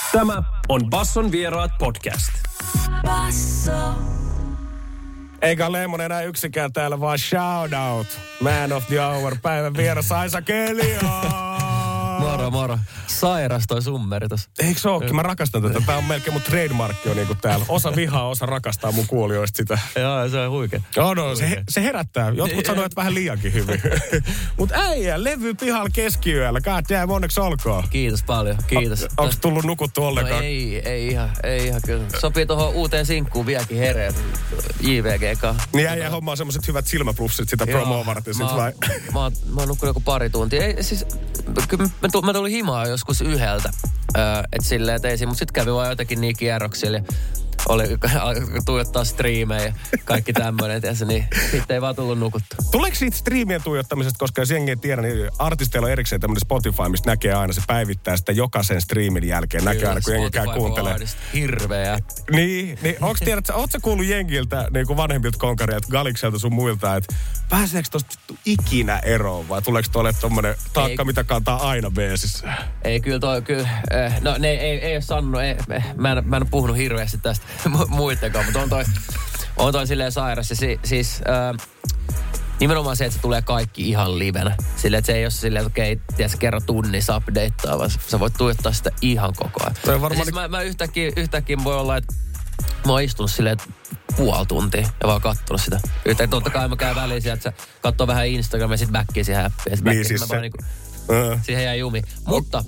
Tämä on Basson vieraat podcast. Basso. Eikä Lemon enää yksikään täällä, vaan shout out. Man of the hour, päivän vieras Aisa Kelio. Moro. Sairas toi summeri tossa. Eikö se ookin? Mä rakastan tätä. Tää on melkein mun trademarkki on niinku täällä. Osa vihaa, osa rakastaa mun kuulijoista sitä. Joo, se on huikea. No, se herättää. Jotkut sanoo, että vähän liiankin hyvin. Mut äijä, levy pihalla keskiyöllä. God damn, onneksi olkoon. Kiitos paljon, kiitos. Onko tullut nukuttu ollenkaan? No ei ihan kyllä. Sopii tohon uuteen sinkkuun vieläkin hereet JVGK. Niin äijä hommaa semmoset hyvät silmäplussit sitä promoa varten sit vai? Mä oon nukkunut joku pari tuntia. Ei siis, kyllä mä tulin himaa joskus yhdeltä. Et silleen, et ei siinä, mut sit kävi vaan jotenkin niin kierroksilla ja alkoi tuijottaa striimejä ja kaikki tämmöinen, niin sitten ei vaan tullut nukuttua. Tuleeko siitä striimien tuijottamisesta, koska jos jengi ei tiedä, niin artisteilla on erikseen tämmöinen Spotify, mistä näkee aina, se päivittää sitä jokaisen striimin jälkeen. Näkee aina, kun jengi käy kuuntelee. Hirveä. Niin ootko sä kuullut jengiltä, niin kuin vanhemmilta konkareilta, Galikselta sun muilta, että pääseekö tosta ikinä eroon vai tuleeko tuolle tommonen taakka, mitä kantaa aina beesissä? Ei kyllä no ne ei ole sanonut, mä en ole puhunut hirveästi tästä muittenkaan, mutta on toi silleen sairas. Ja siis nimenomaan se, että se tulee kaikki ihan livenä. Silleen, että se ei ole silleen, että okei, tiedätkö, kerran tunnissa updateaa, vaan sä voit tuijottaa sitä ihan koko ajan. Siis mä yhtäkkiä voi olla, että mä oon istunut silleen, että puoli tuntia ja vaan kattonut sitä. Yhtäkkiä totta kai mä käyn väliin sieltä, että sä katsoo vähän Instagramia ja sit backiin siihen appiin. Niin siis se. Siihen jää jumi. Mutta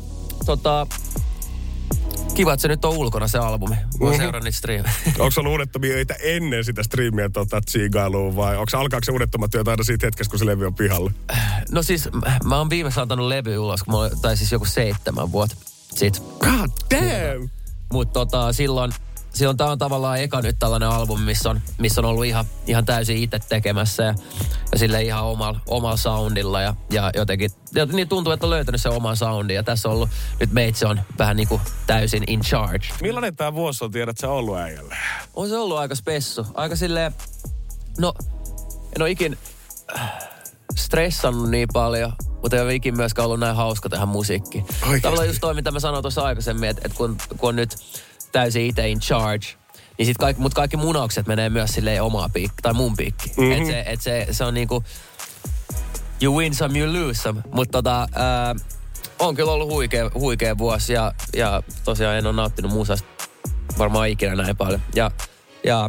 kiva, että se nyt on ulkona se albumi. Mä seuraan niitä striimejä. Onko se ollut unettomia öitä ennen sitä striimiä tsiigailua vai alkaako se unettomat työt aina siitä hetkestä, kun se levy on pihalla? No siis mä oon viimeksi antanut levy ulos, tai siis joku 7 vuotta sit. God damn! Mutta silloin tää on tavallaan eka nyt tällainen albumi, missä on ollut ihan täysin itse tekemässä ja sille ihan omalla soundilla ja jotenkin niin tuntuu, että on löytänyt se oma soundi ja tässä on ollut, nyt meitsi on vähän niin kuin täysin in charge. Millainen tää vuosi on, tiedät sä ollut äijälle? On se ollut aika spessu, aika silleen, no en ole ikin stressannut niin paljon, mutta ei ole ikin myöskään ollut näin hauska tehdä musiikkiin. Tavallaan just toi, mitä mä sanoin tuossa aikaisemmin, että kun on nyt täysin itse in charge, niin sit kaikki munaukset menee myös silleen omaa piikkiin, tai mun piikkiin. Mm-hmm. Se on niinku, you win some, you lose some. Mutta on kyllä ollut huikea vuosi, ja tosiaan en ole nauttinut musasta varmaan ikinä näin paljon. Ja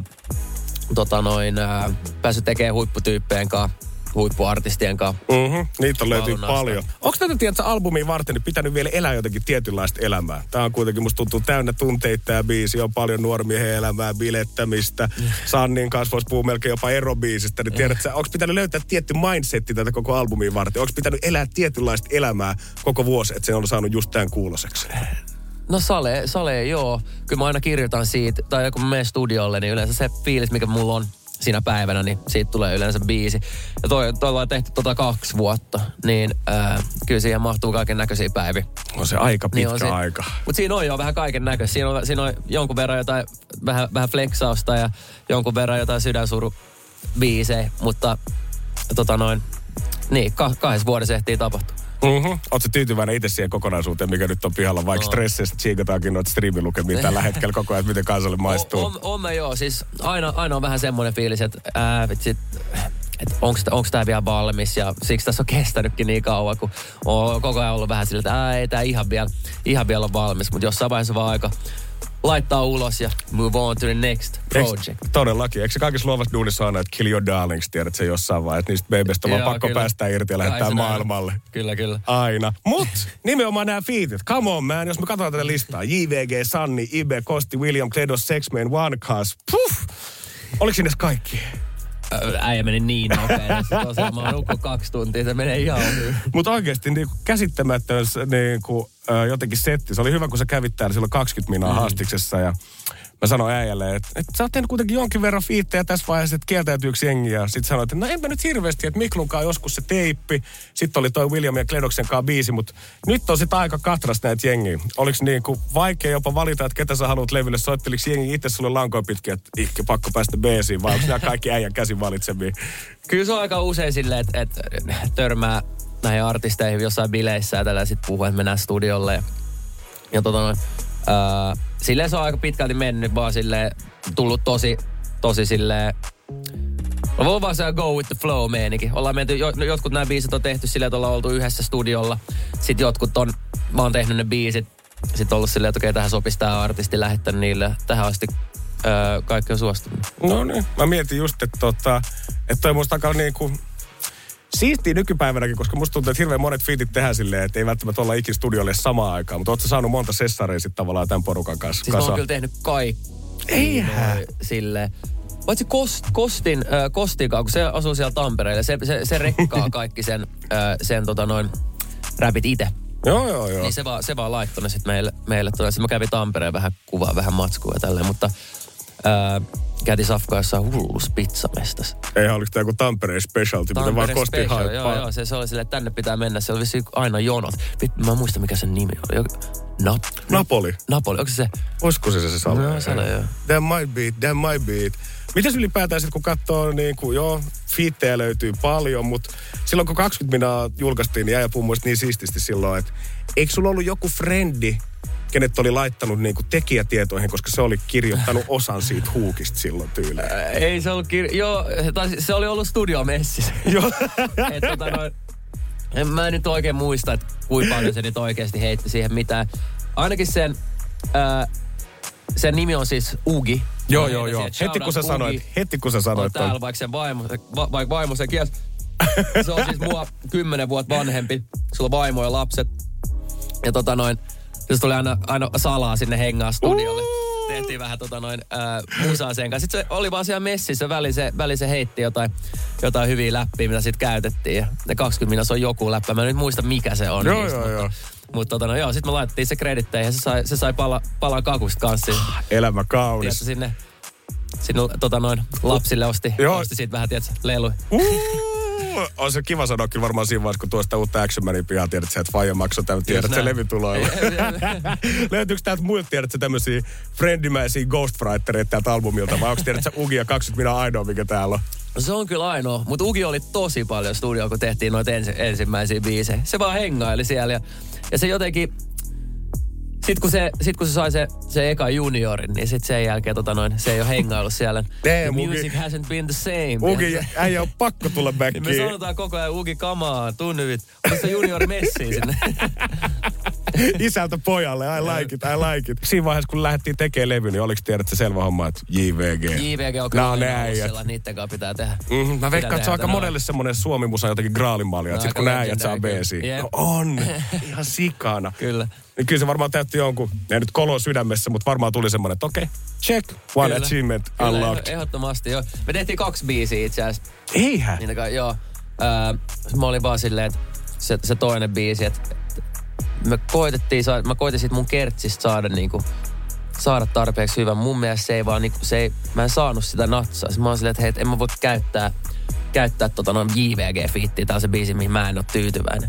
päässyt tekemään huipputyyppien kanssa, huippuartistien kanssa. Niitä löytyy paljon. Onko tätä, tiedätkö, albumia varten niin pitänyt vielä elää jotenkin tietynlaista elämää? Tää on kuitenkin, musta tuntuu täynnä tunteita tää biisi. On paljon nuormiehen elämää, bilettämistä. Sannin kanssa voisi puhua melkein jopa erobiisistä. Niin tiedätkö, onko pitänyt löytää tietty mindsetti tätä koko albumia varten? Onko pitänyt elää tietynlaista elämää koko vuosi, että se on saanut just tämän kuuloseksi? No sale, joo. Kyllä mä aina kirjoitan siitä, tai kun mä menen studiolle, niin yleensä se fiilis, mikä mulla on siinä päivänä, niin siitä tulee yleensä biisi. Ja toi on tehty 2 vuotta, niin kyllä siihen mahtuu kaiken näköisiä päiviä. On se aika pitkä aika. Mutta siinä on jo vähän kaiken näköistä. Siinä on jonkun verran jotain vähän flexausta ja jonkun verran jotain sydänsuru-biisejä, mutta niin, 2 vuodessa ehtii tapahtua. Ootko tyytyväinen itse siihen kokonaisuuteen, mikä nyt on pihalla, vaikka stressissä tsiikataankin noita striimilukemia tällä hetkellä koko ajan, että miten kansalle maistuu? On joo, siis aina on vähän semmoinen fiilis, että onko tämä vielä valmis ja siksi tässä on kestänytkin niin kauan, kun on koko ajan ollut vähän sillä, että ei tämä ihan vielä ole valmis, mutta jossain vaiheessa vaan aika laittaa ulos ja move on to the next project. Todellakin. Eikö se kaikissa luovassa duunissa aina, että kill your darlings, tiedät se jossain vaiheessa, niistä babystä vaan pakko päästä irti ja lähettää maailmalle. Kyllä. Aina. Mut nimenomaan nämä fiitit. Come on man, jos me katsotaan tätä listaa. JVG, Sanni, Ibe, Kosti, William, Kledos, Sexman, One Cuz. Puff! Oliko sinne kaikki? Äijä meni niin nopeasti. Tosiaan mä oon nukkunut 2 tuntia, se menee ihan hyvin. Mutta oikeasti niin käsittämätön jotenkin setti. Se oli hyvä, kun sä kävit täällä silloin 20 minaa haastiksessa ja mä sanoin äijälle, että sä oot tehnyt kuitenkin jonkin verran fiittejä tässä vaiheessa, että kieltäytyykö jengi. Ja sit sanoit, että no enpä nyt hirveästi, että Miklunkaan joskus se teippi. Sitten oli toi William ja Kledoksen kanssa biisi, mutta nyt on sit aika katras näitä jengiä. Oliko niinku vaikea jopa valita, että ketä sä haluat levylle? Soitteliko jengi itse sulle lankoja pitkin, että pakko päästä beesiin, vai onko nämä kaikki äijän käsin valitsemia? Kyllä se on aika usein silleen, että törmää näihin artisteihin jossain bileissä ja tällä sit puhuu, että mennään studiolle. Ja Silleen se on aika pitkälti mennyt, vaan silleen tullut tosi silleen... No voi vaan se go with the flow -meininki. Ollaan menty, jotkut nämä biisit on tehty silleen, että ollaan oltu yhdessä studiolla. Sitten mä oon tehnyt ne biisit. Sitten ollut silleen, että okei, tähän sopisi tää artisti, lähettänyt niille. Tähän asti kaikki on suostunut. No niin, mä mietin just, että toi musta alkaa niinku... Siistiä nykypäivänäkin, koska musta tuntuu, että hirveän monet fiitit tehdään silleen, että ei välttämättä olla ikin studiolle samaan aikaan. Mutta ootko sä saanut monta sessareja sitten tavallaan tämän porukan kanssa? Siis mä oon kyllä tehnyt kaikki. Eihän. Silleen. Paitsi Kostin, kun se asuu siellä Tampereella, se rekkaa kaikki sen räpit itse. Joo. Niin se vaan laittoi ne sitten meille. Sitten mä kävin Tampereen vähän kuvaa, vähän matskua ja tälleen, mutta käytiin safkaa jossain hullus pizzamestas. Eihän oliko tämä joku Tampereen specialty, mitä vaan Kosti haippaa. Joo, se oli silleen, että tänne pitää mennä. Se oli vissiin aina jonot. Mä en muista, mikä sen nimi oli. Napoli. Onko se? Olisiko se salve? No, sano joo. That might be it. Mitäs ylipäätään sitten, kun katsoo, niin kuin, fiittejä löytyy paljon, mutta silloin kun 20 minaa julkaistiin, niin äijä puhui muista niin siististi silloin, että eikö sulla ollut joku frendi, kenet oli laittanut niin kuin tekijätietoihin, koska se oli kirjoittanut osan siitä huukista silloin tyyliin? Ei se ollut se oli ollut studiomessissä. Joo. Mä en nyt oikein muista, että kuinka paljon se nyt oikeasti heitti siihen mitään. Ainakin sen nimi on siis Ugi. Joo. Heti kun sä sanoit. Täällä vaikka vaimo sen kielsi. Se on siis mua 10 vuotta vanhempi. Sulla on vaimo ja lapset. Ja se tuli aina salaa sinne hengaa studiolle. Tehtiin vähän musaa sen kanssa. Sitten se oli vaan siellä messissä. Väli se heitti jotain hyviä läppiä, mitä sitten käytettiin. Ja ne 20 minuuttia on joku läppä. Mä en nyt muista, mikä se on. Joo. Mutta sitten me laitettiin se kreditteihin ja se sai palan kakusta kanssa. Elämä kaunis. Tiedätkö, sinne lapsille osti siitä vähän, tiedätkö, lelu. On se kiva sanoa kyllä varmaan siinä vaiheessa, kun tuosta uutta Action Manin pihaa, tiedät sä, että faija maksoi tämän, tiedät sä levytuloilla. Löytyykö täältä muilta, tiedät sä, tämmöisiä friendimäisiä ghostwritereita täältä albumilta, vai onko tiedät sä Ugi ja 20 minä ainoa, mikä täällä on? No se on kyllä ainoa, mutta Ugi oli tosi paljon studiolla, kun tehtiin noita ensimmäisiä biisejä. Se vaan hengaili siellä ja se jotenkin... Sitten kun se sai se eka juniorin, niin sitten sen jälkeen se ei ole hengaillut siellä. The music hasn't been the same. Ugi, äijä on pakko tulla backiin. Me sanotaan koko ajan, Ugi, come on, tunnivit. Missä juniori messiin sinne? Isältä pojalle, I like it. Siinä vaiheessa, kun lähdettiin tekemään levy, niin oliko tiedät se selvä homma, että JVG? JVG on kyllä aina niitten kanssa pitää tehdä. Mä veikkaan, että se on aika monelle semmoinen Suomi-musa jotenkin graalinmallia, että sit kun äijät saa beesiin. No on, ihan sikana. Kyllä. Niin kyllä se varmaan täytti jonkun, ei nyt kolo sydämessä, mutta varmaan tuli semmoinen, että okei, check, one kyllä. Achievement unlocked. Ehdottomasti, joo. Me tehtiin 2 biisiä itse asiassa. Eihän? Joo. Mä olin vaan silleen, että se toinen biisi, että mä koitin sit mun kertsistä saada tarpeeksi hyvän. Mun mielestä se ei vaan mä en saanut sitä natsaa. Mä oon silleen, että hei, en mä voi käyttää JVG-fiittiä. Tää on se biisi, mihin mä en ole tyytyväinen.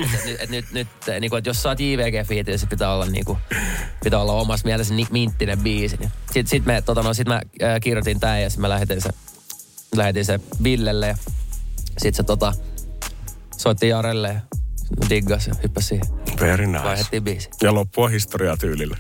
Että jos saat JVG-fiittiä, niin se pitää olla omassa mielessä minttinen biisi. Sitten mä kirjoitin tää ja sitten mä lähetin se Villelle. Ja sitten se soitti Jarelle ja diggas ja hyppäsi siihen. Very nice. Vaihdettiin biisi. Ja loppua historiaa tyylillä.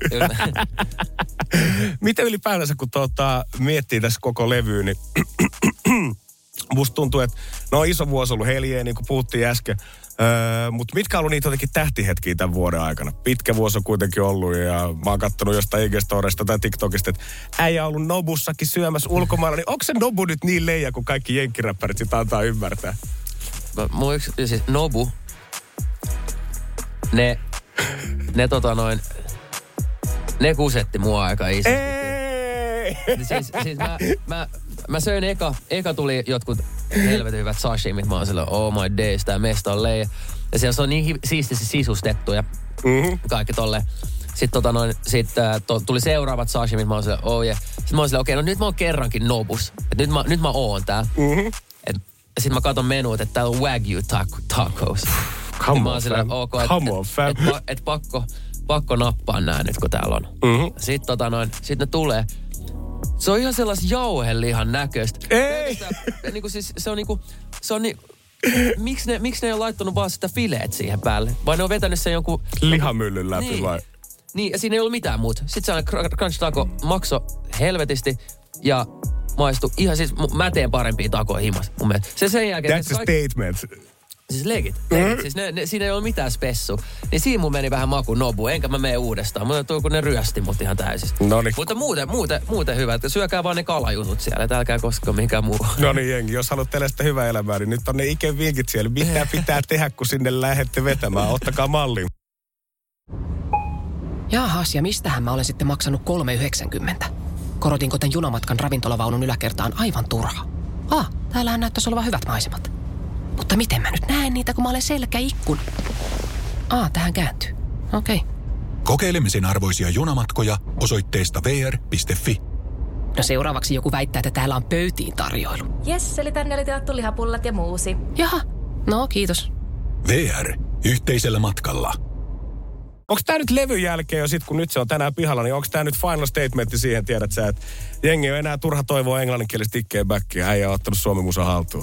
Miten ylipäätänsä, kun miettii tässä koko levyä, niin musta tuntuu, että iso vuosi ollut Heljeä, niin kuin puhuttiin äsken. Mutta mitkä on ollut niitä jotenkin tähtihetkiä tämän vuoden aikana? Pitkä vuosi on kuitenkin ollut ja mä oon kattonut jostain IG-storesta tai TikTokista, että äijä on ollut Nobussakin syömässä ulkomailla. Niin onko se Nobu nyt niin leija, kuin kaikki jenkkiräppärit sitä antaa ymmärtää? Siis Nobu, ne kusetti mua aika isosti. Siis mä söin eka tuli jotkut helvetin hyvät sashimit. Mä oon silleen, oh my days, tää mesta on leija. Ja siellä se on niin siististi sisustettu ja kaikki tolleen. Sitten tuli seuraavat sashimit. Mä oon silleen, oh yeah. Sitten mä oon silleen, okei, no nyt mä oon kerrankin Nobus. Et nyt mä oon täällä. Sitten mä katon menuut, että täällä on Wagyu tacos. Come on, fam. Et pakko nappaa nää nyt, kun täällä on. Sitten sit ne tulee. Se on ihan sellais jauhelihan näköistä. Ei! Miksi ne ei ole laittanut vaan sitä fileet siihen päälle? Vai ne on vetänyt sen jonkun... Lihamyllyn läpi vai? Niin, ja siinä ei ollut mitään muuta. Sitten sellainen crunch taco maksoi helvetisti ja maistui ihan siis, mä teen parempia takoja himas mun mielestä. Sen jälkeen... That's a statement. Siis legit. Siis siinä ei ollut mitään spessu. Niin siinä mun meni vähän maku nobu, enkä mä mene uudestaan. Mutta tuo kun ne ryösti mut ihan täysin. Noniin. Mutta muuten hyvä, että syökää vaan ne kalajutut siellä, että älkää koskaan mihinkään muu. No niin jengi, jos haluat tehdä sitä hyvää elämää, niin nyt on ne ikävinkit siellä. Mitä pitää tehdä, kun sinne lähdette vetämään? Ottakaa mallin. Jaahas, ja mistähän mä olen sitten maksanut 3,90? Korotinko tän junamatkan ravintolavaunun yläkertaan aivan turha? Täällähän näyttäisi olevan hyvät maisemat. Mutta miten mä nyt näen niitä, kun mä olen selkäikkuna? Tähän kääntyy. Okei. Kokeilemisen arvoisia junamatkoja osoitteesta vr.fi. No seuraavaksi joku väittää, että täällä on pöytiin tarjoilu. Jes, eli tänne oli tilattu lihapullat ja muusi. Jaha, no kiitos. VR. Yhteisellä matkalla. Onko tää nyt levyn jälkeen jo sit, kun nyt se on tänään pihalla, niin onko tää nyt final statementti siihen, tiedät sä, että jengi on enää turha toivoa englanninkielistä tikkeen backia, äijä on ottanut suomi-musa haltuun?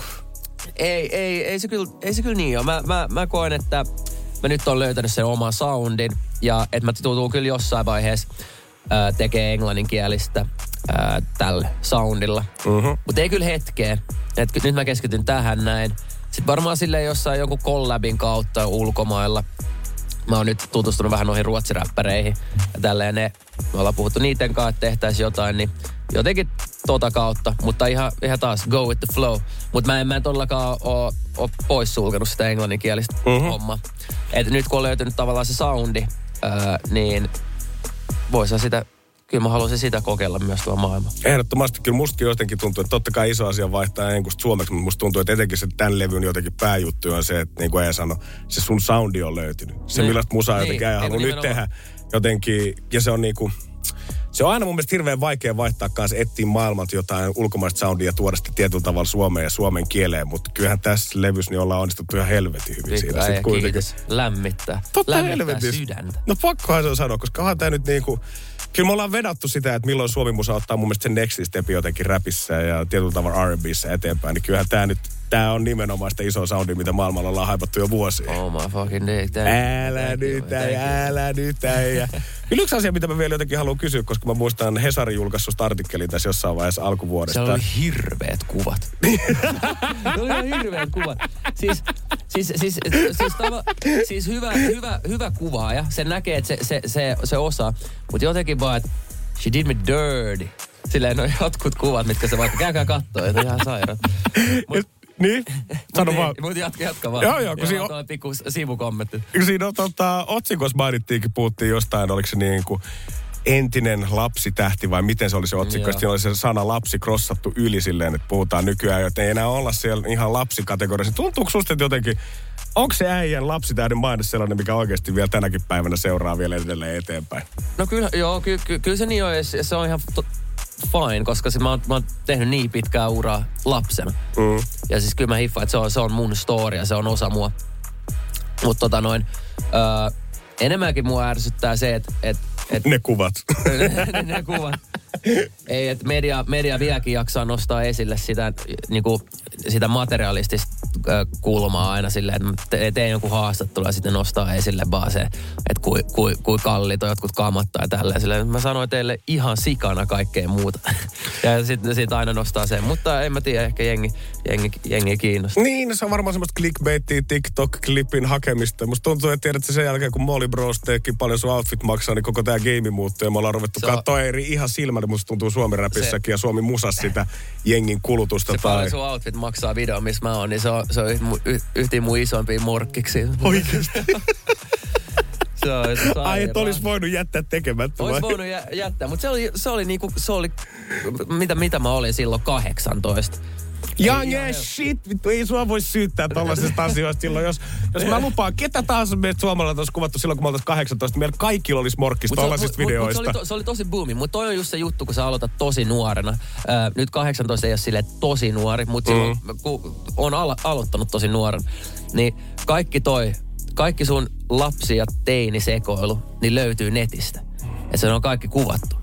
Ei se kyllä niin ole. Mä koen, että mä nyt oon löytänyt sen oman soundin ja että mä tuun kyllä jossain vaiheessa tekee englanninkielistä tällä soundilla. Mutta ei kyllä hetkeä. Nyt mä keskityn tähän näin. Sitten varmaan silleen jossain jonkun collabin kautta ulkomailla. Mä oon nyt tutustunut vähän noihin ruotsiräppäreihin ja tälleen me ollaan puhuttu niiden kanssa, että tehtäisiin jotain, niin jotenkin kautta, mutta ihan taas go with the flow. Mutta mä en todellakaan oo poissulkenut sitä englanninkielistä hommaa. Et nyt kun on löytynyt tavallaan se soundi, niin voisin sitä, kyllä mä haluaisin sitä kokeilla myös tuolla maailmalla. Ehdottomasti kyllä mustakin jotenkin tuntuu, että totta kai iso asia vaihtaa enkusta suomeksi, mutta musta tuntuu, että etenkin se tämän levyn jotenkin pääjuttu on se, että niin kuin Eija sanoi, se sun soundi on löytynyt. Se millaista musaa jotenkin Eija haluaa nyt tehdä jotenkin, ja se on niinku... Se on aina mun mielestä hirveän vaikea vaihtaa kanssa, etsiä maailmalta jotain ulkomaista soundia ja tuoda sitä tietyllä tavalla suomeen ja suomen kieleen, mutta kyllähän tässä levyssä niin ollaan onnistuttu ihan helvetin hyvin siinä. Sitten kuitenkin lämmittää. Totta lämmittää sydäntä. No pakkohan se on sanoa, koska onhan tää nyt niinku... Kyllä me ollaan vedattu sitä, että milloin suomi-musa ottaa mun mielestä sen next stepi jotenkin räpissä ja tietyllä tavalla R&B:ssä eteenpäin, niin kyllähän tää on nimenomaan sitä isoa soundia, mitä maailmalla ollaan haipattu jo vuosia. Oh my fucking day. Älä nyt äijä. Kyllä yksi asia, mitä mä vielä jotenkin haluan kysyä, koska mä muistan Hesarin julkaisusta artikkelin tässä jossain vaiheessa alkuvuodesta. Se oli hirveät kuvat. Se oli ihan hirveät kuvat. Siis hyvä kuvaaja. Se näkee, että se osaa. Mutta jotenkin vaan, että she did me dirty. Silleen on jotkut kuvat, mitkä se vaikka käykää kattoo, että ihan sairaat. Niin? Sano vaan. Mutta jatka vaan. Joo, kun siinä on pikku sivukommentti. Siinä on otsikossa mainittiinkin, puhuttiin jostain, oliko se niin kuin entinen lapsitähti vai miten se oli se otsikko. Siinä oli se sana lapsi krossattu yli silleen, että puhutaan nykyään, että ei enää olla siellä ihan lapsikategoriassa. Tuntuuko susta, että jotenkin, onko se äijän lapsitähden maine sellainen, mikä oikeasti vielä tänäkin päivänä seuraa vielä edelleen eteenpäin? No kyllä se niin on, se on ihan fine, koska mä oon tehnyt niin pitkää uraa lapsena. Ja siis kyllä mä hiffaan, että se on mun story ja se on osa mua. Mutta enemmänkin mua ärsyttää se, että ne kuvat. ne kuvat. Ei, että media vieläkin jaksaa nostaa esille sitä, niinku, sitä materialistista kulmaa aina silleen, että teen jonkun haastattelu ja sitten nostaa esille vaan se, että kui kalliit on jotkut kamat tai tälleen. Silleen, mä sanoin teille ihan sikana kaikkea muuta. Ja sitten siitä aina nostaa sen. Mutta en mä tiedä, ehkä jengi kiinnostaa. Niin, se on varmaan semmoista clickbaittia, TikTok-klipin hakemista. Musta tuntuu, että tiedätkö sen jälkeen, kun Molly Bros teki paljon sun outfit maksaa, niin koko tää game muuttuu. Ja me ollaan ruvettu katsoa ihan silmällä, musta tuntuu Suomi-räpissäkin ja Suomi-musassa sitä jengin kulutusta. Se paljon sun outfit maksaa video, missä mä oon, niin se on yhtiin mun isompia morkkiksi. Oikeesti? Ai, et olis voinut jättää tekemättä. Olis voinut jättää, mutta se oli mitä mä olin silloin 18. Young as shit, vittu, ei sua voi syyttää tollasista asioista silloin, jos mä lupaan, ketä tahansa meistä suomalaisista olisi kuvattu silloin, kun me oltaisiin 18, meillä kaikilla olisi morkkista tollasista videoista. Se oli tosi boomi, mutta toi on just se juttu, kun sä aloitat tosi nuorena. Nyt 18 ei ole silleen tosi nuori, mutta silloin, kun on aloittanut tosi nuorena, niin kaikki sun lapsi- ja teinisekoilu, niin löytyy netistä. Ja se on kaikki kuvattu.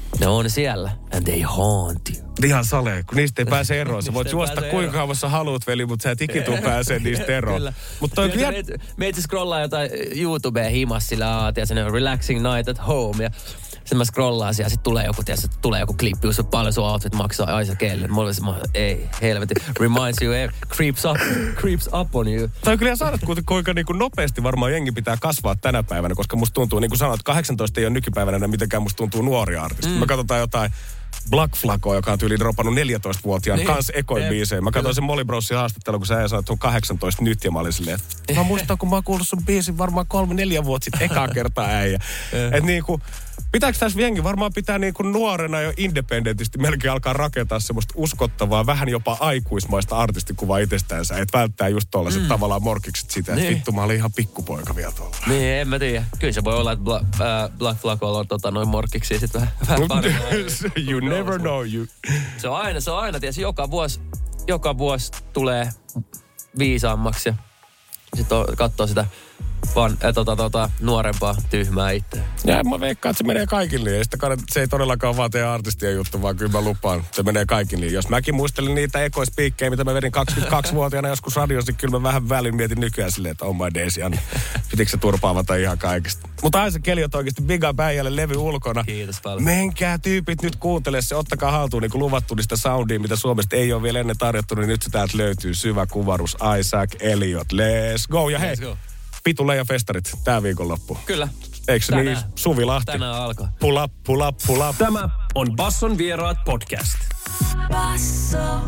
Ne on siellä. And they haunt you. Ihan salee, kun niistä ei pääse eroon. Sä voit juosta kuinka kauan sä haluat, veli, mutta sä et ikituu pääsee niistä eroon. Kyllä. Mutta meitä scrollaa jotain YouTubea himas sillä relaxing night at home. Ja sitten mä scrollaan siellä, sitten tulee joku klippi, jossa paljon sun outfit maksaa Aisa Kelle. Mulla oli semmoinen, ei, helvetti. Reminds you, creeps up on you. Tai kyllä saada kuinka niin kuin nopeasti varmaan jengi pitää kasvaa tänä päivänä, koska musta tuntuu, niin kuin sanoit, 18 ei ole nykypäivänä enää mitenkään, musta tuntuu nuoria artisti. Me katsotaan jotain Black Flagoa, joka on tyyliin dropannut 14-vuotiaan kans ekoin biisejä. Mä katsoin sen Molly Brosin haastattelun, kun sä sanoi, että on 18 nyt, ja mä olin silleen, että mä muistan, kun mä oon kuullut sun biisin varmaan 3-4 vuotta sitten ekaa kertaa äijä. Että niinku, pitääkö tässä jengi varmaan pitää niinku nuorena jo independentisti melkein alkaa rakentaa semmoista uskottavaa, vähän jopa aikuismaista artistikuvaa itsestäänsä, että välttää just tollaiset tavallaan morkikset sitä, että vittu mä olin ihan pikkupoika vielä tuolla. Niin, en mä tiedä. Kyllä se voi olla, että Black Flagolla on noin morkkiksi sitten vähän paremmin. You never know you. Se on aina, tietysti joka vuosi tulee viisaammaksi ja sitten katsoo sitä nuorempaa tyhmää itseä. Ja mä veikkaan, että se menee kaikille. Ja se ei todellakaan vaan teidän artistien juttu, vaan kyllä mä lupaan, se menee kaikille. Jos mäkin muistelin niitä ekoispiikkejä, mitä mä vedin 22-vuotiaana joskus radiossa, kyllä mä vähän välin mietin nykyään silleen, että oh my days, Janne. Pitikö se turpaavata ihan kaikesta? Mutta Aisa Keliot oikeasti big up äijälle levy ulkona. Kiitos paljon. Menkää tyypit nyt kuuntele se, ottakaa haltuun niin kuin luvattu niistä soundia, mitä Suomesta ei ole vielä ennen tarjottu, niin nyt se täältä löytyy. Syvä kuvarus, Isaac Elliot. Let's go. Ja hei, Pitulle ja festarit tää viikonloppu. Kyllä. Eikö se niin? Suvi Lahti. Tänään alkaa. Pull up, pull up, pull up. Tämä on Basson vieraat podcast. Basso.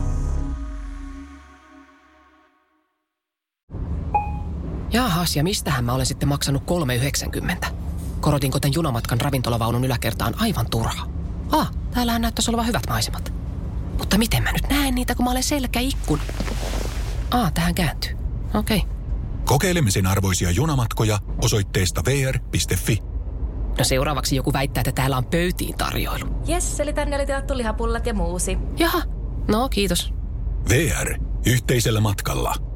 Jaahas, ja mistähän mä olen sitten maksanut 3,90? Korotinko tän junamatkan ravintolavaunun yläkertaan aivan turha? Täällähän näyttäisi olevan hyvät maisemat. Mutta miten mä nyt näen niitä, kun mä olen selkäikkun? Tähän kääntyy. Okei. Kokeilemisen arvoisia junamatkoja osoitteesta vr.fi. No seuraavaksi joku väittää, että täällä on pöytiin tarjoilu. Jes, eli tänne oli tilattu lihapullat ja muusi. Jaha, no kiitos. VR. Yhteisellä matkalla.